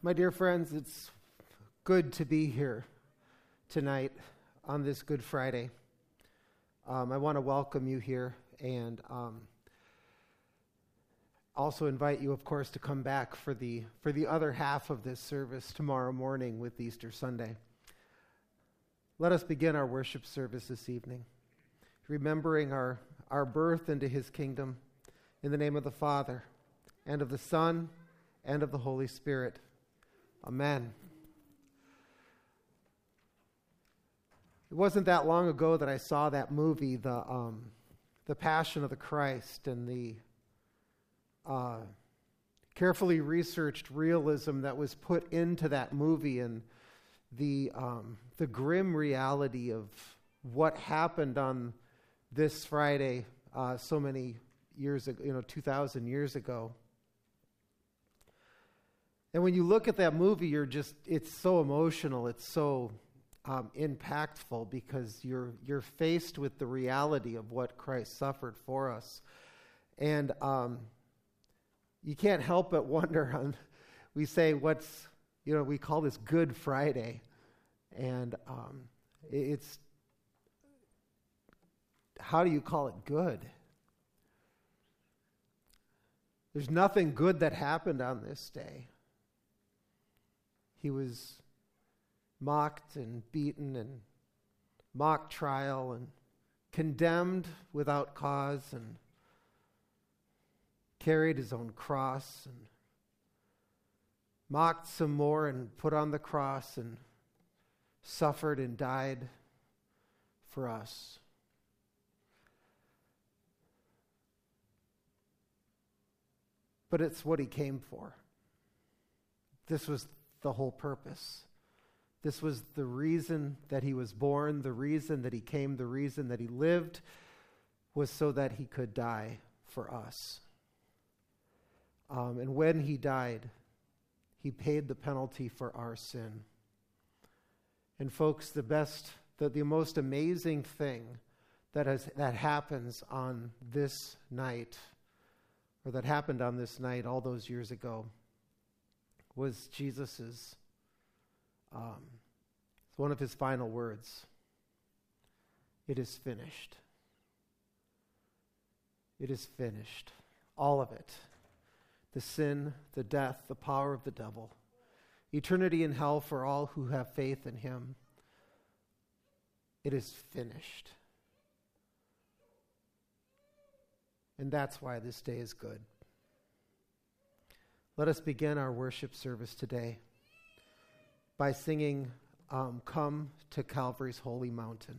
My dear friends, it's good to be here tonight on this Good Friday. I want to welcome you here and also invite you, of course, to come back for the other half of this service tomorrow morning with Easter Sunday. Let us begin our worship service this evening, remembering our birth into His kingdom in the name of the Father, and of the Son, and of the Holy Spirit. Amen. It wasn't that long ago that I saw that movie, the Passion of the Christ, and the carefully researched realism that was put into that movie, and the grim reality of what happened on this Friday so many years ago, 2,000 years ago. And when you look at that movie, it's so emotional, it's so impactful, because you're faced with the reality of what Christ suffered for us. And you can't help but wonder, we say we call this Good Friday, and it's, how do you call it good? There's nothing good that happened on this day. He was mocked and beaten and mock trial and condemned without cause and carried his own cross and mocked some more and put on the cross and suffered and died for us. But it's what he came for. This was the whole purpose. This was the reason that he was born, the reason that he came, the reason that he lived, was so that he could die for us. And when he died, he paid the penalty for our sin. And folks, the most amazing thing that happens on this night, or that happened on this night all those years ago, was Jesus's, one of his final words. It is finished. It is finished. All of it. The sin, the death, the power of the devil. Eternity in hell for all who have faith in him. It is finished. And that's why this day is good. Let us begin our worship service today by singing Come to Calvary's Holy Mountain.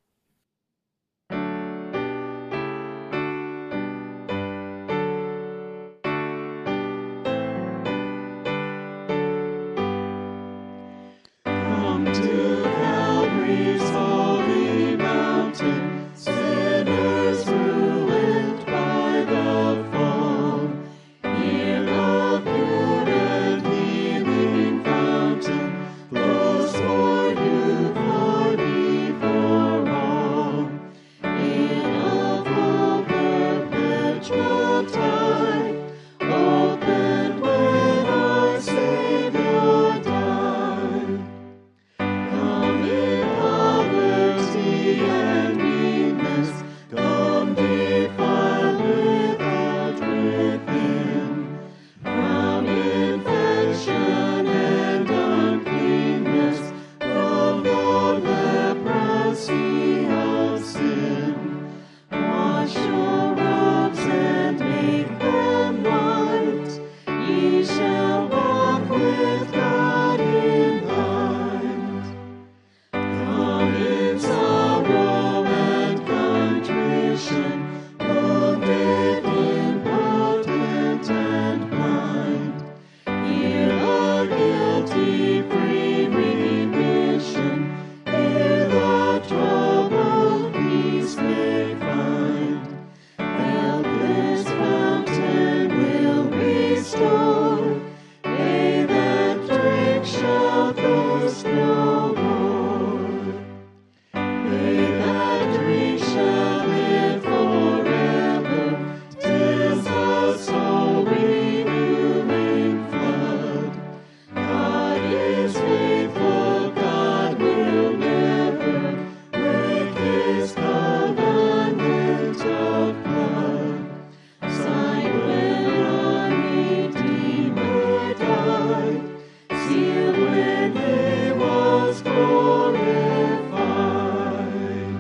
Come to Calvary's holy mountain, sinners ruined by the fall. Here a pure and healing fountain flows for you, for me, for all. In a full perpetual time, opened when our Savior died. Come in poverty and meanness, come defiled without within. From infection and uncleanness, from the leprosy of sin. Wash your robes and make them white. Ye shall walk with God in light. Come in sorrow and contrition, wounded, impotent, and blind. Hear the guilty free remission, here the troubled peace they find. Helpless fountain will restore, they that drink shall thirst no more. They that drink shall live forever, 'tis the soul renewing flood. light, sealed when he was glorified.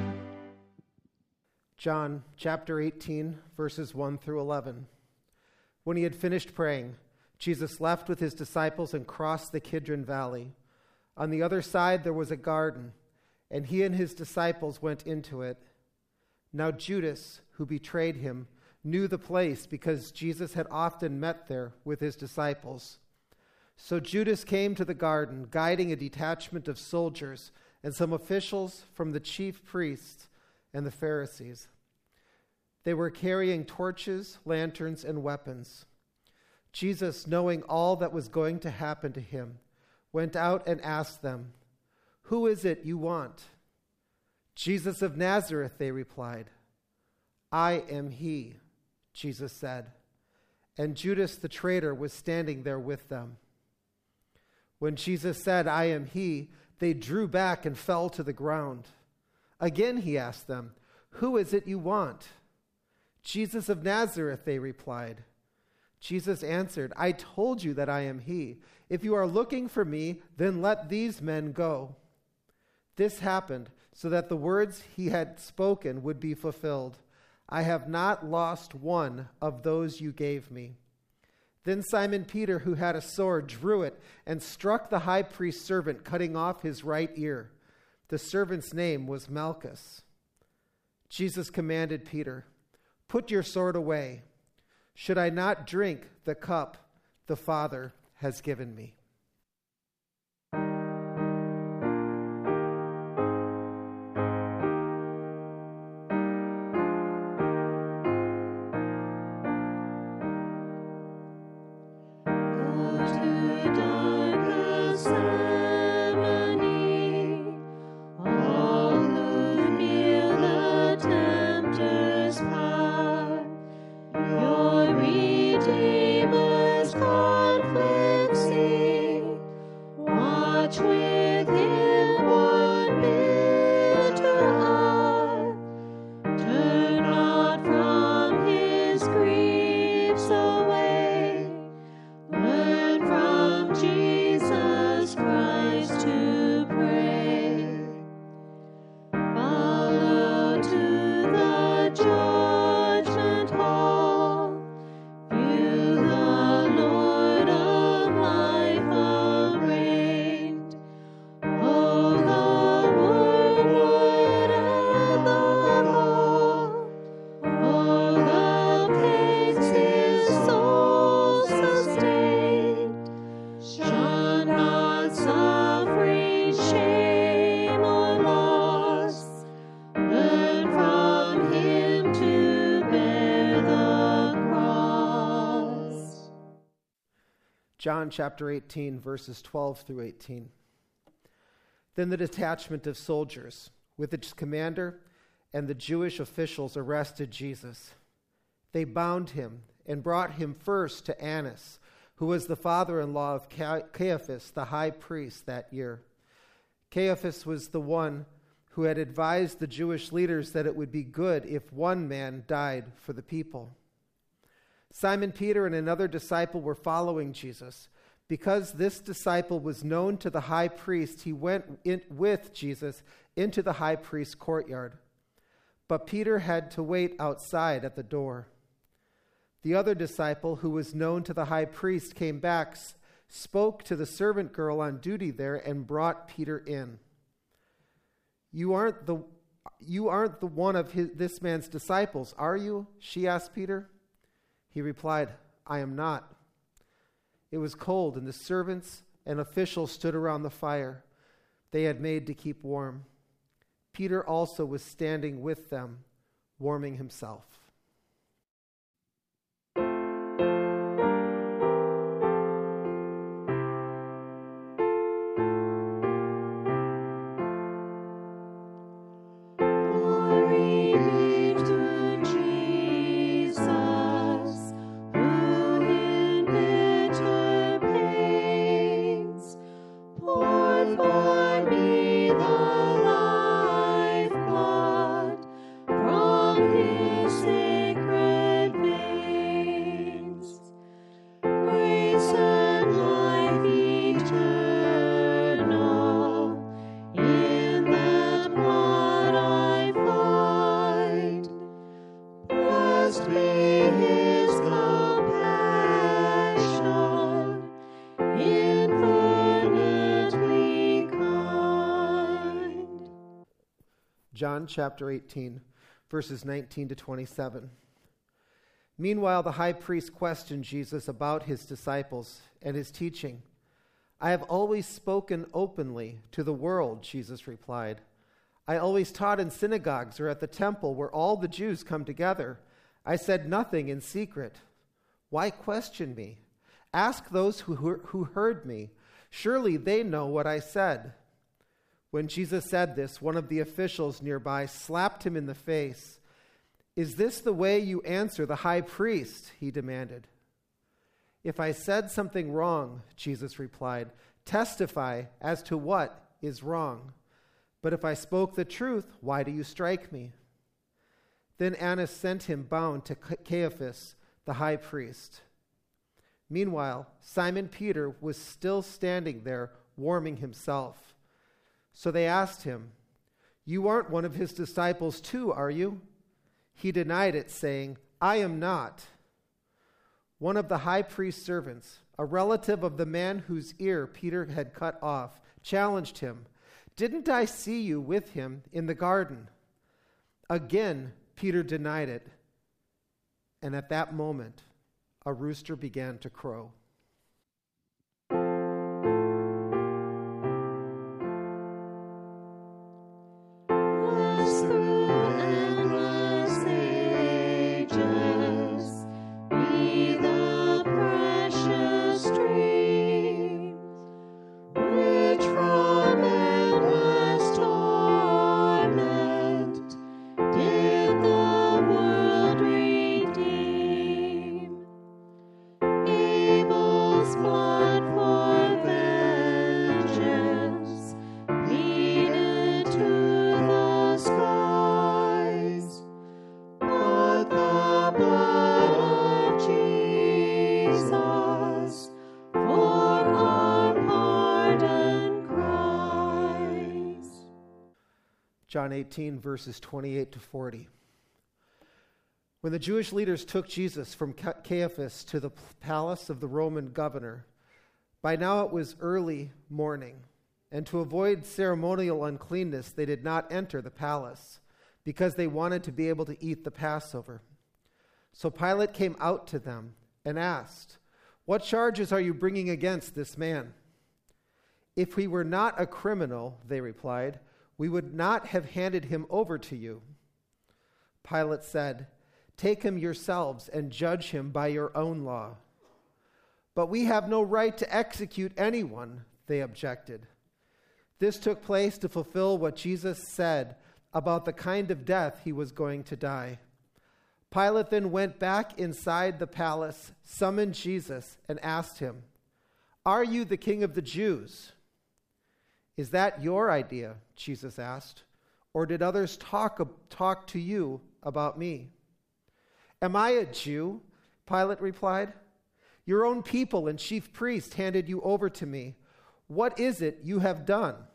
John chapter 18, verses 1 through 11. When he had finished praying, Jesus left with his disciples and crossed the Kidron Valley. On the other side there was a garden, and he and his disciples went into it. Now Judas, who betrayed him, knew the place because Jesus had often met there with his disciples. So Judas came to the garden, guiding a detachment of soldiers and some officials from the chief priests and the Pharisees. They were carrying torches, lanterns, and weapons. Jesus, knowing all that was going to happen to him, went out and asked them, "Who is it you want?" "Jesus of Nazareth," they replied. "I am he," Jesus said. And Judas the traitor was standing there with them. When Jesus said, "I am he," they drew back and fell to the ground. Again he asked them, "Who is it you want?" "Jesus of Nazareth," they replied. Jesus answered, "I told you that I am he. If you are looking for me, then let these men go." This happened so that the words he had spoken would be fulfilled. "I have not lost one of those you gave me." Then Simon Peter, who had a sword, drew it and struck the high priest's servant, cutting off his right ear. The servant's name was Malchus. Jesus commanded Peter, "Put your sword away. Should I not drink the cup the Father has given me?" John chapter 18, verses 12 through 18. Then the detachment of soldiers, with its commander and the Jewish officials, arrested Jesus. They bound him and brought him first to Annas, who was the father-in-law of Caiaphas, the high priest, that year. Caiaphas was the one who had advised the Jewish leaders that it would be good if one man died for the people. Simon Peter and another disciple were following Jesus. Because this disciple was known to the high priest, he went with Jesus into the high priest's courtyard. But Peter had to wait outside at the door. The other disciple, who was known to the high priest, came back, spoke to the servant girl on duty there, and brought Peter in. You aren't the one of this man's disciples, are you?" she asked Peter. He replied, "I am not." It was cold, and the servants and officials stood around the fire they had made to keep warm. Peter also was standing with them, warming himself. Say John chapter 18, verses 19 to 27. Meanwhile, the high priest questioned Jesus about his disciples and his teaching. "I have always spoken openly to the world," Jesus replied. "I always taught in synagogues or at the temple where all the Jews come together. I said nothing in secret. Why question me? Ask those who heard me. Surely they know what I said." When Jesus said this, one of the officials nearby slapped him in the face. "Is this the way you answer the high priest?" he demanded. "If I said something wrong," Jesus replied, "testify as to what is wrong. But if I spoke the truth, why do you strike me?" Then Annas sent him bound to Caiaphas, the high priest. Meanwhile, Simon Peter was still standing there, warming himself. So they asked him, "You aren't one of his disciples too, are you?" He denied it, saying, "I am not." One of the high priest's servants, a relative of the man whose ear Peter had cut off, challenged him, "Didn't I see you with him in the garden?" Again, Peter denied it. And at that moment, a rooster began to crow. John 18, verses 28 to 40. When the Jewish leaders took Jesus from Caiaphas to the palace of the Roman governor, by now it was early morning, and to avoid ceremonial uncleanness, they did not enter the palace, because they wanted to be able to eat the Passover. So Pilate came out to them and asked, "What charges are you bringing against this man?" "If he were not a criminal," they replied, "we would not have handed him over to you." Pilate said, "Take him yourselves and judge him by your own law." "But we have no right to execute anyone," they objected. This took place to fulfill what Jesus said about the kind of death he was going to die. Pilate then went back inside the palace, summoned Jesus, and asked him, "Are you the king of the Jews?" "Is that your idea?" Jesus asked. "Or did others talk to you about me?" "Am I a Jew?" Pilate replied. "Your own people and chief priests handed you over to me. What is it you have done?"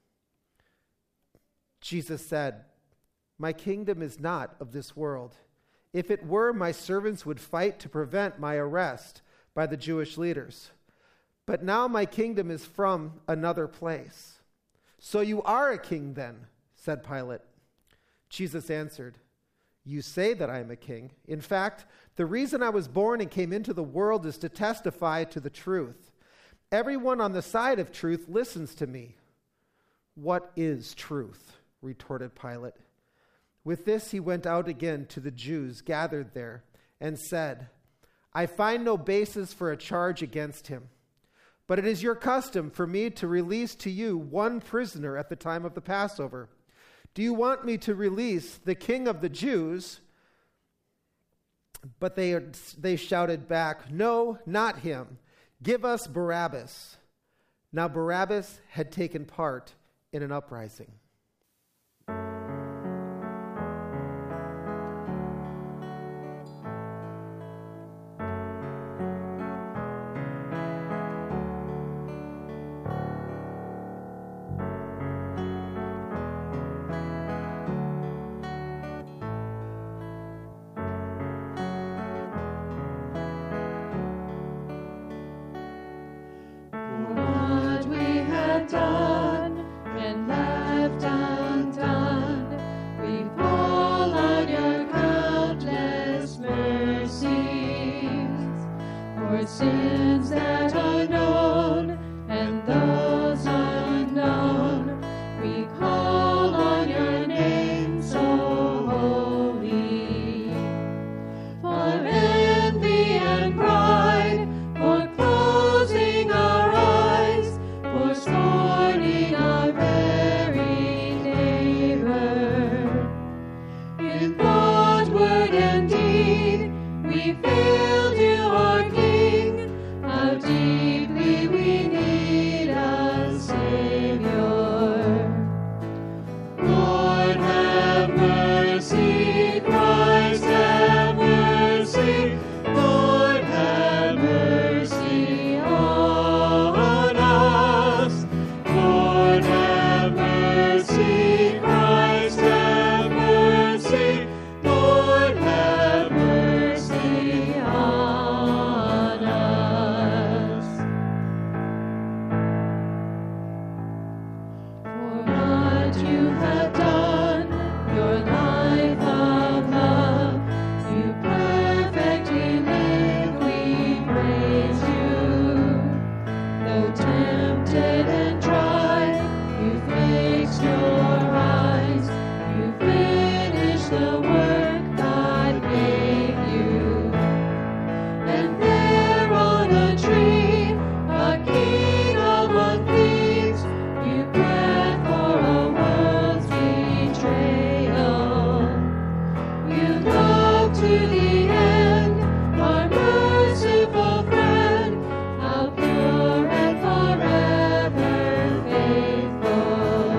Jesus said, "My kingdom is not of this world. If it were, my servants would fight to prevent my arrest by the Jewish leaders. But now my kingdom is from another place." "So you are a king then," said Pilate. Jesus answered, "You say that I am a king. In fact, the reason I was born and came into the world is to testify to the truth. Everyone on the side of truth listens to me." "What is truth?" retorted Pilate. With this he went out again to the Jews gathered there and said, "I find no basis for a charge against him. But it is your custom for me to release to you one prisoner at the time of the Passover. Do you want me to release the king of the Jews?" But they shouted back, "No, not him. Give us Barabbas." Now Barabbas had taken part in an uprising. What we have done and left dead and dry. You fixed your eyes. You finished the work God gave you. And there on a tree, a king among thieves, you bled for a world's betrayal. You loved to the end, our merciful friend, how pure and forever faithful.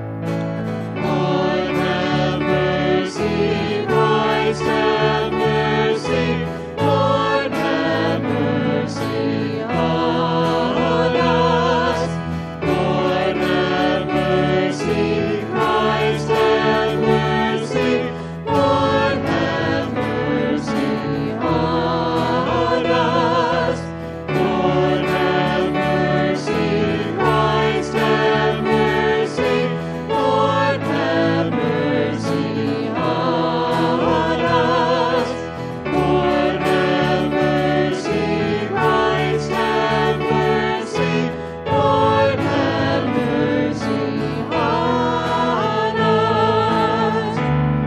Lord, have mercy, Christ, have mercy, Lord, have mercy on us. Lord, have mercy, Christ, have mercy, Lord, have mercy on us. Lord, have mercy, Christ, have mercy, Lord, have mercy on us. Lord, have mercy, Christ, have mercy, Lord, have mercy on us.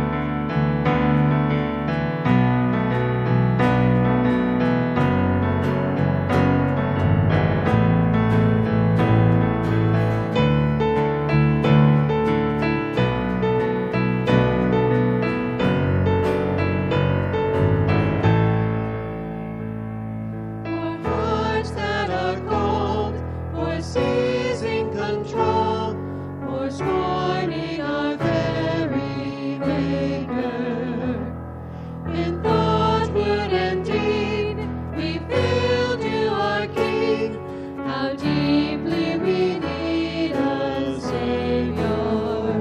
For hearts that are cold, for seizing control, for scorning our very Maker. In thought, word, and deed, we failed you, our King. How deeply we need a Savior.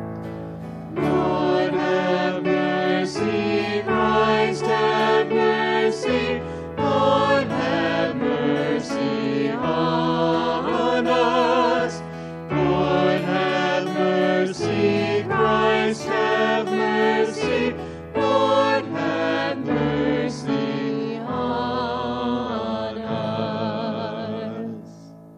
Lord, have mercy, Christ, have mercy, Lord, have mercy on us. Lord, have mercy, Christ, have mercy, Lord, have mercy on us.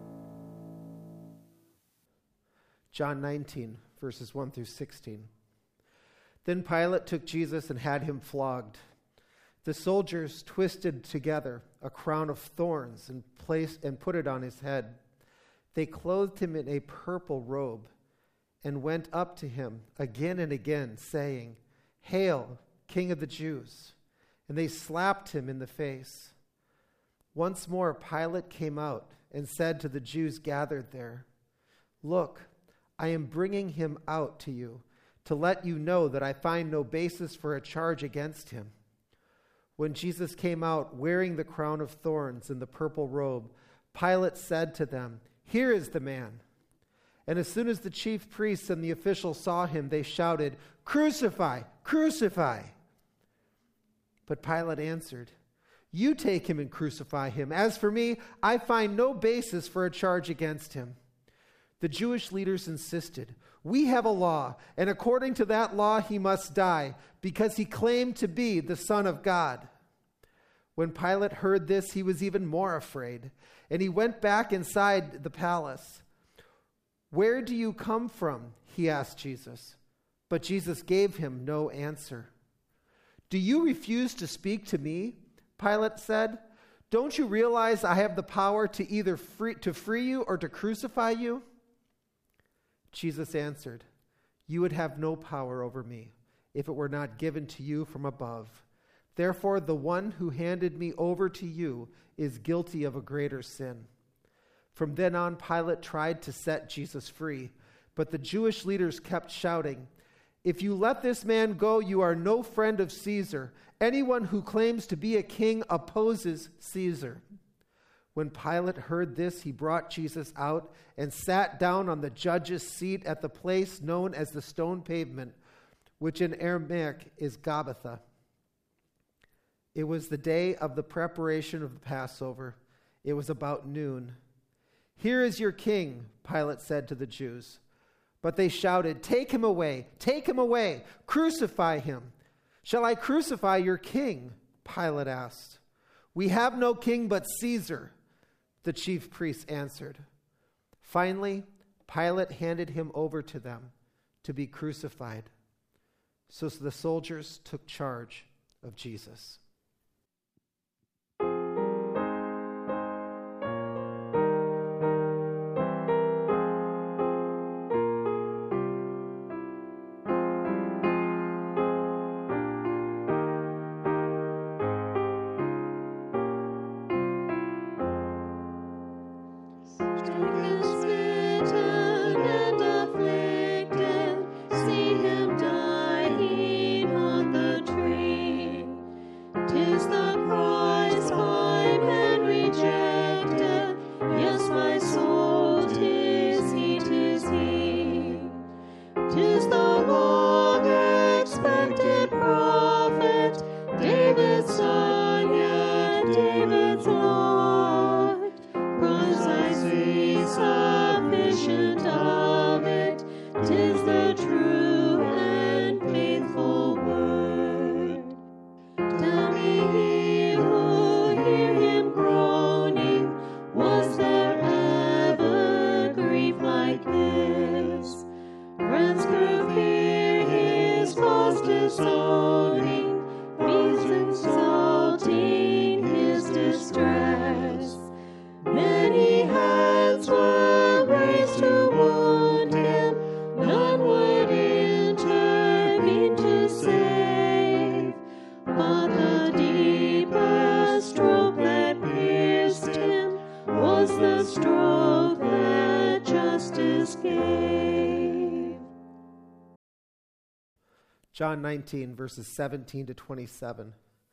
John 19, verses 1 through 16. Then Pilate took Jesus and had him flogged. The soldiers twisted together a crown of thorns and put it on his head. They clothed him in a purple robe and went up to him again and again, saying, "Hail, King of the Jews!" And they slapped him in the face. Once more Pilate came out and said to the Jews gathered there, "Look, I am bringing him out to you to let you know that I find no basis for a charge against him." When Jesus came out wearing the crown of thorns and the purple robe, Pilate said to them, "Here is the man." And as soon as the chief priests and the officials saw him, they shouted, "Crucify! Crucify!" But Pilate answered, "You take him and crucify him. As for me, I find no basis for a charge against him." The Jewish leaders insisted, "We have a law, and according to that law he must die, because he claimed to be the Son of God." When Pilate heard this, he was even more afraid, and he went back inside the palace. "Where do you come from?" he asked Jesus. But Jesus gave him no answer. "Do you refuse to speak to me?" Pilate said. "Don't you realize I have the power to either free you or to crucify you?" Jesus answered, "You would have no power over me if it were not given to you from above. Therefore, the one who handed me over to you is guilty of a greater sin." From then on, Pilate tried to set Jesus free, but the Jewish leaders kept shouting, "If you let this man go, you are no friend of Caesar. Anyone who claims to be a king opposes Caesar." When Pilate heard this, he brought Jesus out and sat down on the judge's seat at the place known as the Stone Pavement, which in Aramaic is Gabbatha. It was the day of the preparation of the Passover. It was about noon. "Here is your king," Pilate said to the Jews. But they shouted, take him away, crucify him." "Shall I crucify your king?" Pilate asked. "We have no king but Caesar," the chief priests answered. Finally, Pilate handed him over to them to be crucified. So the soldiers took charge of Jesus. John 19, verses 17 to 27.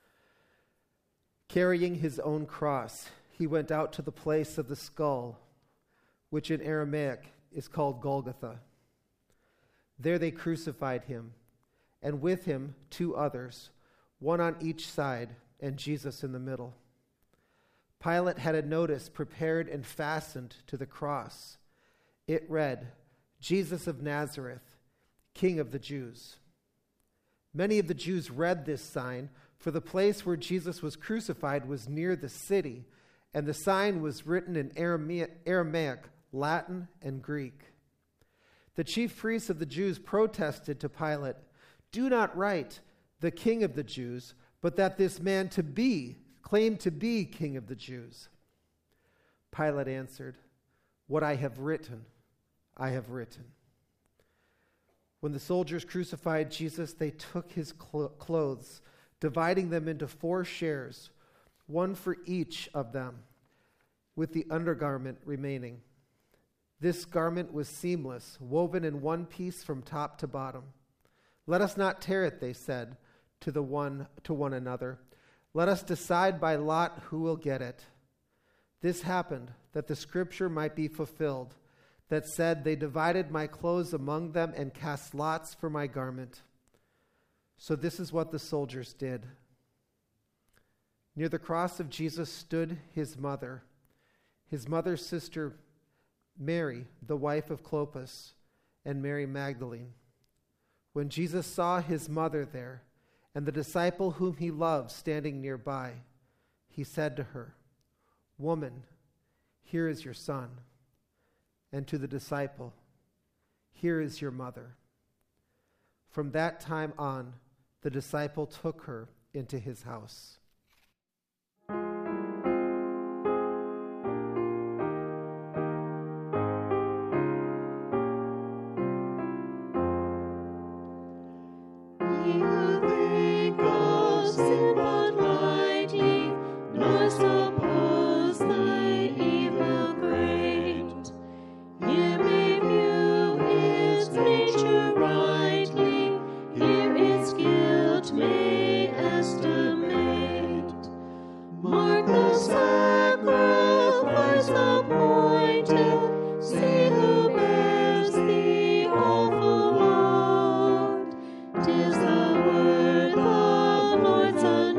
Carrying his own cross, he went out to the place of the skull, which in Aramaic is called Golgotha. There they crucified him, and with him 2 others, one on each side, and Jesus in the middle. Pilate had a notice prepared and fastened to the cross. It read, "Jesus of Nazareth, King of the Jews." Many of the Jews read this sign, for the place where Jesus was crucified was near the city, and the sign was written in Aramaic, Latin, and Greek. The chief priests of the Jews protested to Pilate, "Do not write, 'the King of the Jews,' but that this man claimed to be King of the Jews." Pilate answered, "What I have written, I have written." When the soldiers crucified Jesus, they took his clothes, dividing them into 4 shares, one for each of them, with the undergarment remaining. This garment was seamless, woven in one piece from top to bottom. "Let us not tear it," they said to one another. "Let us decide by lot who will get it." This happened that the scripture might be fulfilled, that said, "They divided my clothes among them and cast lots for my garment." So this is what the soldiers did. Near the cross of Jesus stood his mother's sister Mary, the wife of Clopas, and Mary Magdalene. When Jesus saw his mother there, and the disciple whom he loved standing nearby, he said to her, "Woman, here is your son." And to the disciple, "Here is your mother." From that time on, the disciple took her into his house. Tis the word, the Lord's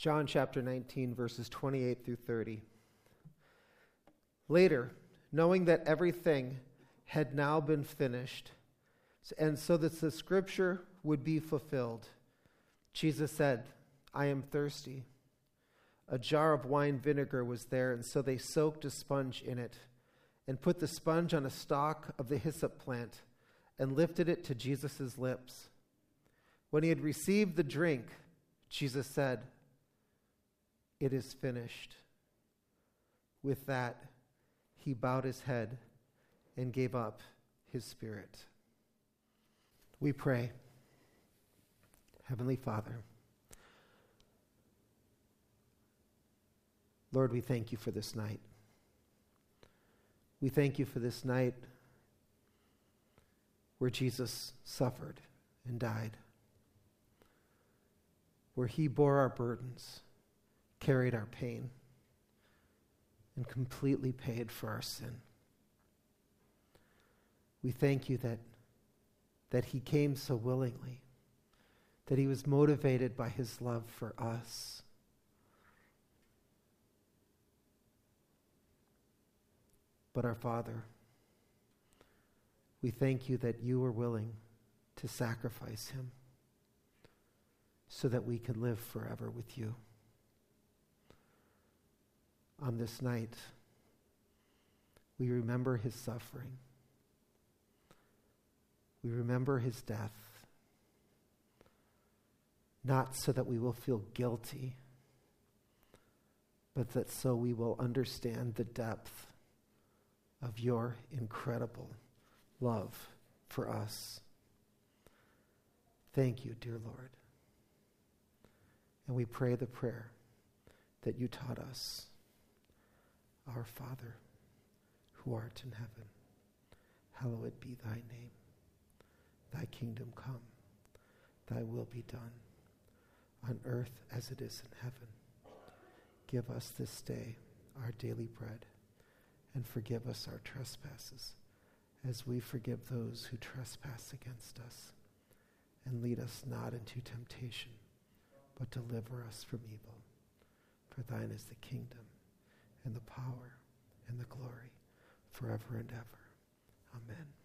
John chapter 19, verses 28 through 30. Later, knowing that everything had now been finished, and so that the scripture would be fulfilled, Jesus said, "I am thirsty." A jar of wine vinegar was there, and so they soaked a sponge in it and put the sponge on a stalk of the hyssop plant and lifted it to Jesus' lips. When he had received the drink, Jesus said, "It is finished." With that, he bowed his head and gave up his spirit. We pray. Heavenly Father, Lord, we thank you for this night. We thank you for this night where Jesus suffered and died, where he bore our burdens, carried our pain, and completely paid for our sin. We thank you that he came so willingly, that he was motivated by his love for us. But our Father, we thank you that you were willing to sacrifice him so that we could live forever with you. On this night, we remember his suffering. We remember his death, not so that we will feel guilty, but that so we will understand the depth of your incredible love for us. Thank you, dear Lord. And we pray the prayer that you taught us. Our Father, who art in heaven, hallowed be thy name. Thy kingdom come, thy will be done, on earth as it is in heaven. Give us this day our daily bread, and forgive us our trespasses, as we forgive those who trespass against us. And lead us not into temptation, but deliver us from evil. For thine is the kingdom, and the power, and the glory, forever and ever. Amen.